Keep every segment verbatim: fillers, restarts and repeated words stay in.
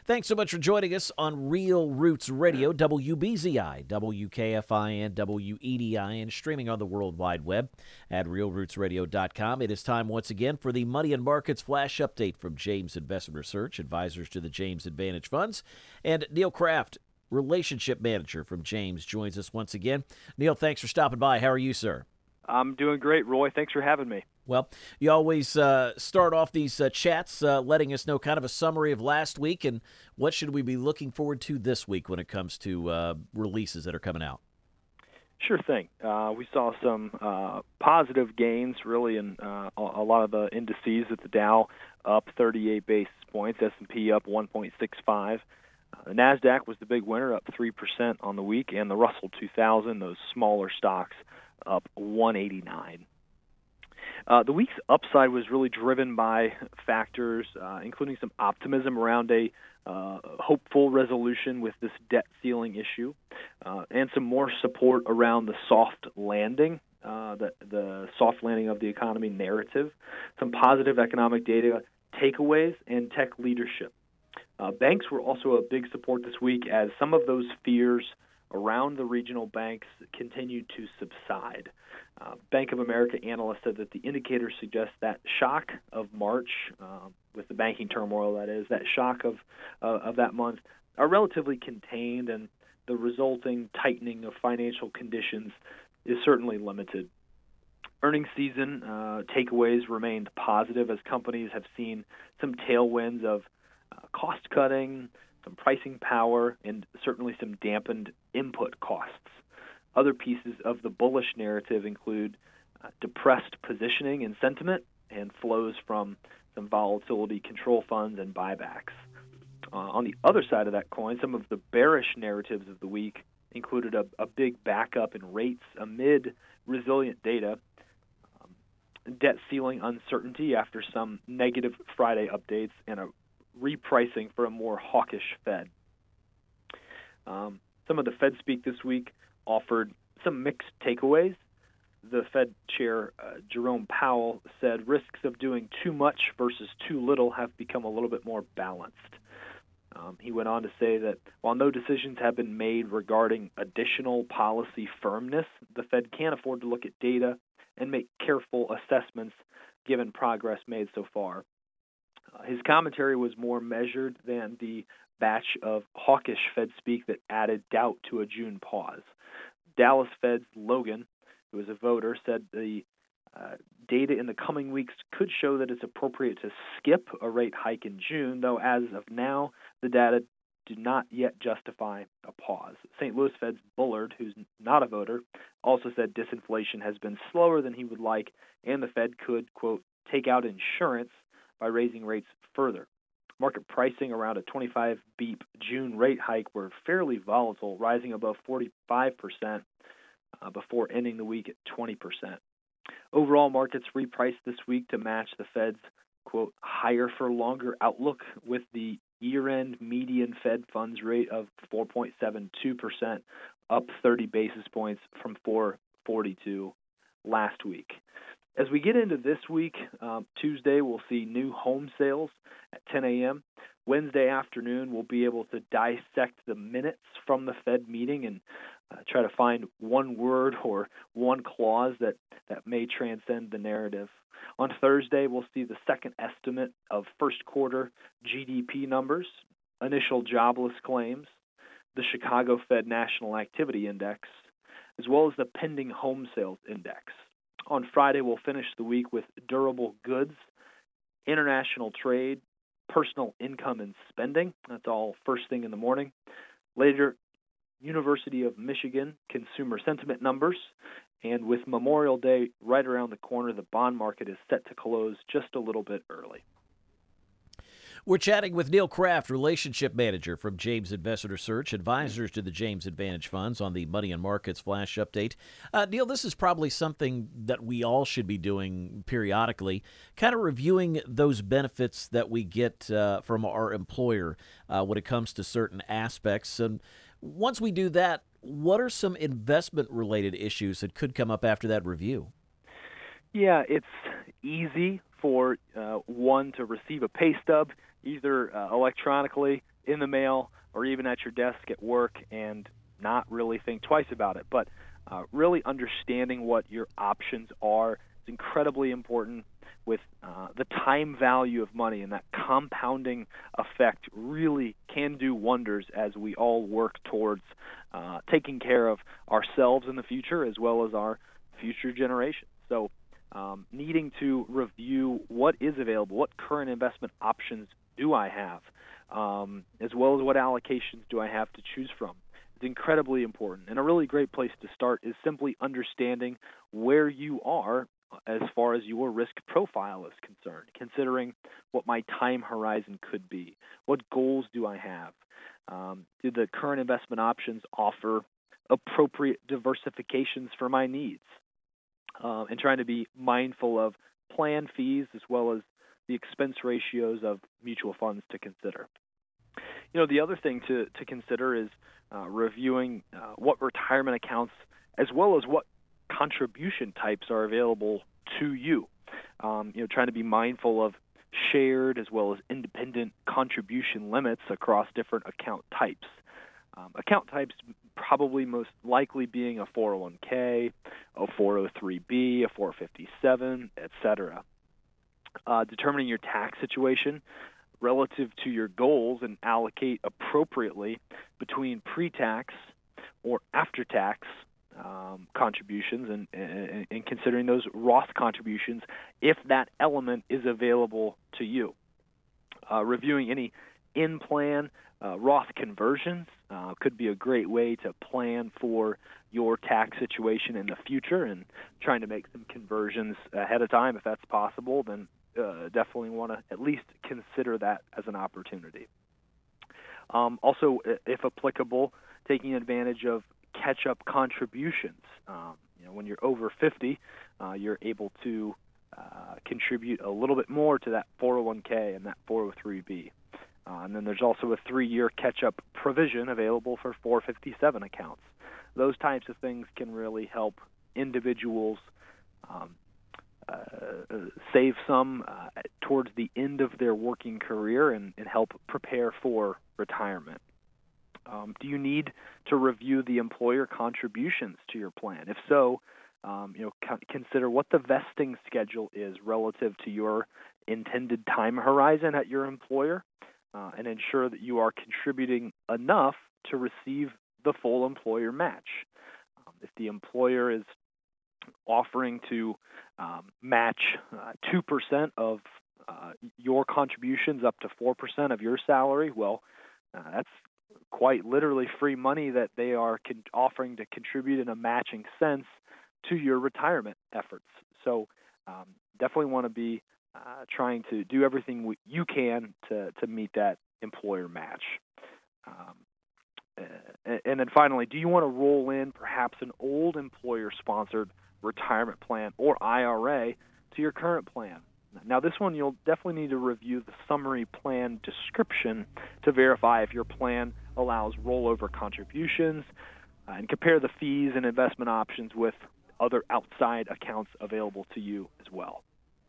Thanks so much for joining us on Real Roots Radio, W B Z I, W K F I N, W E D I, and streaming on the World Wide Web at real roots radio dot com. It is time once again for the Money and Markets Flash Update from James Investment Research, advisors to the James Advantage Funds. And Neil Kraft, Relationship Manager from James, joins us once again. Neil, thanks for stopping by. How are you, sir? I'm doing great, Roy. Thanks for having me. Well, you always uh, start off these uh, chats uh, letting us know kind of a summary of last week and what should we be looking forward to this week when it comes to uh, releases that are coming out. Sure thing. Uh, we saw some uh, positive gains, really, in uh, a lot of the indices. At the Dow up thirty-eight basis points, S and P up one point six five. Uh, the NASDAQ was the big winner, up three percent on the week, and the Russell two thousand, those smaller stocks, up one eighty-nine. Uh, the week's upside was really driven by factors, uh, including some optimism around a uh, hopeful resolution with this debt ceiling issue, uh, and some more support around the soft landing, uh, the, the soft landing of the economy narrative, some positive economic data takeaways, and tech leadership. Uh, banks were also a big support this week as some of those fears around the regional banks continued to subside. Uh, Bank of America analysts said that the indicators suggest that shock of March, uh, with the banking turmoil, that is, that shock of uh, of that month, are relatively contained, and the resulting tightening of financial conditions is certainly limited. Earnings season uh, takeaways remained positive as companies have seen some tailwinds of uh, cost cutting, some pricing power, and certainly some dampened input costs. Other pieces of the bullish narrative include uh, depressed positioning and sentiment and flows from some volatility control funds and buybacks. Uh, on the other side of that coin, some of the bearish narratives of the week included a, a big backup in rates amid resilient data, um, debt ceiling uncertainty after some negative Friday updates, and a repricing for a more hawkish Fed. Um, some of the Fed speak this week offered some mixed takeaways. The Fed chair, uh, Jerome Powell, said risks of doing too much versus too little have become a little bit more balanced. Um, he went on to say that while no decisions have been made regarding additional policy firmness, the Fed can afford to look at data and make careful assessments given progress made so far. Uh, his commentary was more measured than the batch of hawkish Fed speak that added doubt to a June pause. Dallas Fed's Logan, who is a voter, said the uh, data in the coming weeks could show that it's appropriate to skip a rate hike in June, though as of now, the data do not yet justify a pause. Saint Louis Fed's Bullard, who's not a voter, also said disinflation has been slower than he would like, and the Fed could, quote, take out insurance by raising rates further. Market pricing around a twenty-five beep June rate hike were fairly volatile, rising above forty-five percent uh, before ending the week at twenty percent. Overall, markets repriced this week to match the Fed's, quote, higher for longer outlook, with the year-end median Fed funds rate of four point seven two percent, up thirty basis points from four point four two last week. As we get into this week, um, Tuesday we'll see new home sales at ten a.m. Wednesday afternoon we'll be able to dissect the minutes from the Fed meeting and uh, try to find one word or one clause that, that may transcend the narrative. On Thursday we'll see the second estimate of first quarter G D P numbers, initial jobless claims, the Chicago Fed National Activity Index, as well as the pending home sales index. On Friday, we'll finish the week with durable goods, international trade, personal income and spending. That's all first thing in the morning. Later, University of Michigan consumer sentiment numbers. And with Memorial Day right around the corner, the bond market is set to close just a little bit early. We're chatting with Neil Kraft, Relationship Manager from James Investment Research, advisors to the James Advantage Funds on the Money and Markets Flash Update. Uh, Neil, this is probably something that we all should be doing periodically, kind of reviewing those benefits that we get uh, from our employer uh, when it comes to certain aspects. And once we do that, what are some investment-related issues that could come up after that review? Yeah, it's easy for uh, one to receive a pay stub, either uh, electronically in the mail or even at your desk at work and not really think twice about it. But uh, really understanding what your options are is incredibly important. With uh, the time value of money and that compounding effect really can do wonders as we all work towards uh, taking care of ourselves in the future as well as our future generations. So um, needing to review what is available, what current investment options do I have, um, as well as what allocations do I have to choose from. It's incredibly important. And a really great place to start is simply understanding where you are as far as your risk profile is concerned, considering what my time horizon could be. What goals do I have? Um, do the current investment options offer appropriate diversifications for my needs? Uh, and trying to be mindful of plan fees as well as the expense ratios of mutual funds to consider. You know, the other thing to, to consider is uh, reviewing uh, what retirement accounts as well as what contribution types are available to you. Um, you know, trying to be mindful of shared as well as independent contribution limits across different account types. Um, account types probably most likely being a four oh one k, a four oh three b, a four fifty-seven, et cetera. Uh, determining your tax situation relative to your goals and allocate appropriately between pre-tax or after-tax um, contributions and, and, and considering those Roth contributions if that element is available to you. Uh, reviewing any in-plan uh, Roth conversions uh, could be a great way to plan for your tax situation in the future, and trying to make some conversions ahead of time if that's possible, then uh, definitely want to at least consider that as an opportunity. Um, also, if applicable, taking advantage of catch-up contributions. Um, you know, when you're over fifty, uh, you're able to uh, contribute a little bit more to that four oh one k and that four oh three b. Uh, and then there's also a three-year catch-up provision available for four fifty-seven accounts. Those types of things can really help individuals um, uh, save some uh, towards the end of their working career and, and help prepare for retirement. Um, do you need to review the employer contributions to your plan? If so, um, you know, co- consider what the vesting schedule is relative to your intended time horizon at your employer, uh, and ensure that you are contributing enough to receive the full employer match. Um, if the employer is offering to um, match uh, two percent of uh, your contributions up to four percent of your salary, well, uh, that's quite literally free money that they are con- offering to contribute in a matching sense to your retirement efforts. So um, definitely want to be uh, trying to do everything w- you can to, to meet that employer match. Um, and, and then finally, do you want to roll in perhaps an old employer-sponsored retirement plan or I R A to your current plan? Now, this one you'll definitely need to review the summary plan description to verify if your plan allows rollover contributions uh, and compare the fees and investment options with other outside accounts available to you as well.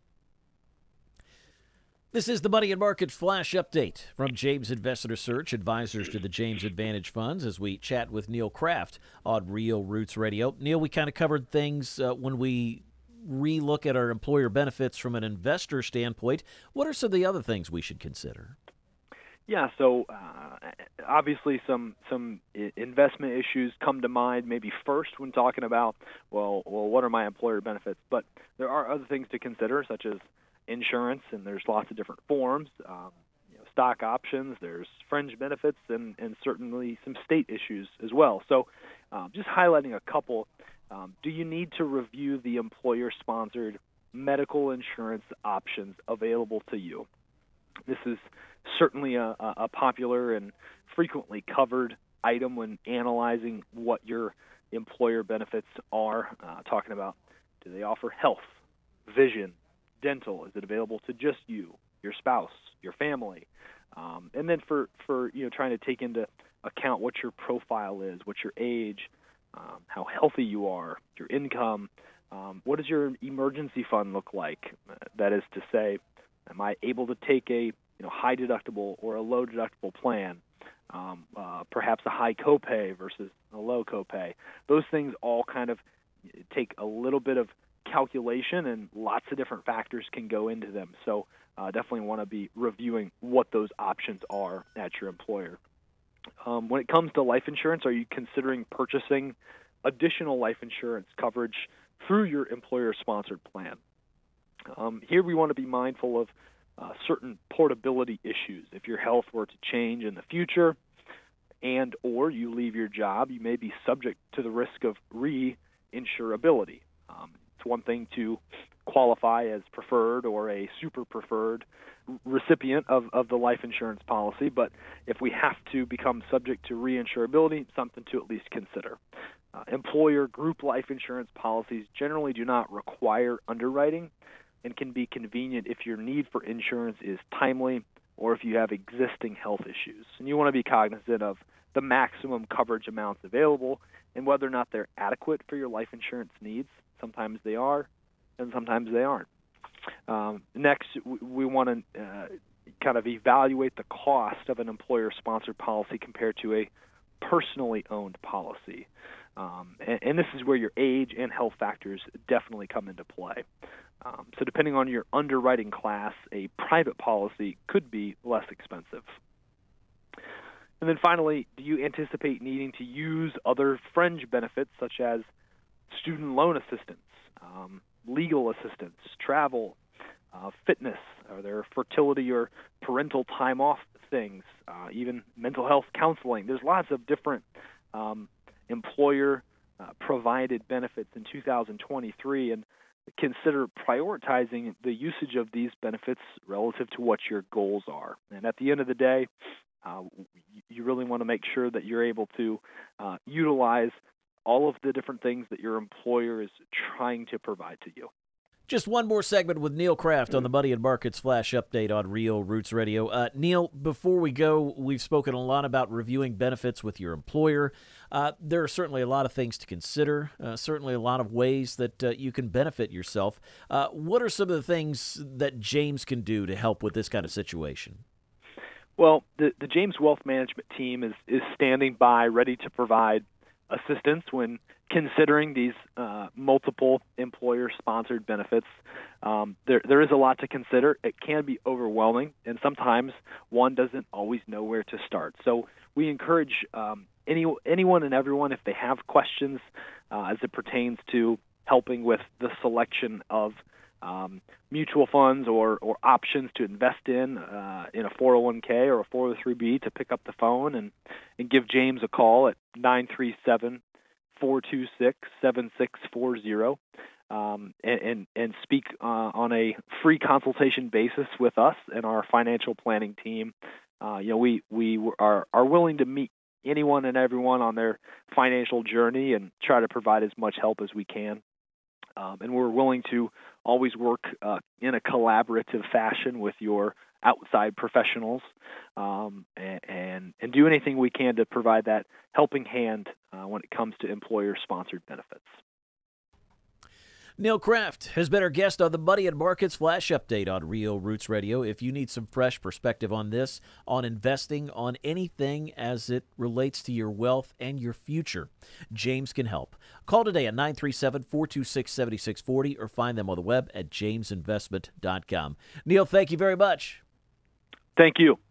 This is the Money and Market Flash Update from James Investor Search, advisors to the James Advantage Funds, as we chat with Neil Kraft on Real Roots Radio. Neil, we kind of covered things uh, when we relook at our employer benefits from an investor standpoint. What are some of the other things we should consider? Yeah, so uh, obviously some some investment issues come to mind maybe first when talking about, well, well, what are my employer benefits? But there are other things to consider, such as insurance, and there's lots of different forms, um, you know, stock options, there's fringe benefits, and, and certainly some state issues as well. So um, just highlighting a couple. Um, do you need to review the employer-sponsored medical insurance options available to you? This is certainly a, a popular and frequently covered item when analyzing what your employer benefits are. Uh, talking about, do they offer health, vision, dental? Is it available to just you, your spouse, your family? Um, and then for, for you know trying to take into account what your profile is, what your age, Um, how healthy you are, your income, um, what does your emergency fund look like? Uh, that is to say, am I able to take a you know, high deductible or a low deductible plan, um, uh, perhaps a high copay versus a low copay. Those things all kind of take a little bit of calculation, and lots of different factors can go into them. So uh, definitely want to be reviewing what those options are at your employer. Um, when it comes to life insurance, are you considering purchasing additional life insurance coverage through your employer-sponsored plan? Um, here we want to be mindful of uh, certain portability issues. If your health were to change in the future and or you leave your job, you may be subject to the risk of reinsurability. Um, it's one thing to qualify as preferred or a super preferred recipient of, of the life insurance policy, but if we have to become subject to reinsurability, something to at least consider. Uh, employer group life insurance policies generally do not require underwriting and can be convenient if your need for insurance is timely or if you have existing health issues. And you want to be cognizant of the maximum coverage amounts available and whether or not they're adequate for your life insurance needs. Sometimes they are, and sometimes they aren't. Um, next, we, we want to uh, kind of evaluate the cost of an employer-sponsored policy compared to a personally owned policy. Um, and, and this is where your age and health factors definitely come into play. Um, so depending on your underwriting class, a private policy could be less expensive. And then finally, do you anticipate needing to use other fringe benefits such as student loan assistance, um, legal assistance, travel, uh, fitness? Are there fertility or parental time off things, uh, even mental health counseling? There's lots of different um, employer uh, provided benefits in two thousand twenty-three, and consider prioritizing the usage of these benefits relative to what your goals are. And at the end of the day, uh, you really want to make sure that you're able to uh, utilize all of the different things that your employer is trying to provide to you. Just one more segment with Neil Kraft on the Money and Markets Flash Update on Real Roots Radio. Uh, Neil, before we go, we've spoken a lot about reviewing benefits with your employer. Uh, there are certainly a lot of things to consider, uh, certainly a lot of ways that uh, you can benefit yourself. Uh, what are some of the things that James can do to help with this kind of situation? Well, the, the James Wealth Management team is, is standing by, ready to provide assistance when considering these uh, multiple employer-sponsored benefits. Um, there, there is a lot to consider. It can be overwhelming, and sometimes one doesn't always know where to start. So we encourage um, any anyone and everyone, if they have questions uh, as it pertains to helping with the selection of um, mutual funds or, or options to invest in uh, in a four oh one k or a four oh three b, to pick up the phone and, and give James a call at nine three seven, four two six, seven six four zero um, and, and, and speak uh, on a free consultation basis with us and our financial planning team. Uh, you know, we, we are, are willing to meet anyone and everyone on their financial journey and try to provide as much help as we can. Um, and we're willing to always work uh, in a collaborative fashion with your outside professionals um, and, and, and do anything we can to provide that helping hand uh, when it comes to employer-sponsored benefits. Neil Kraft has been our guest on the Money and Markets Flash Update on Real Roots Radio. If you need some fresh perspective on this, on investing, on anything as it relates to your wealth and your future, James can help. Call today at nine three seven, four two six, seven six four zero or find them on the web at james investment dot com. Neil, thank you very much. Thank you.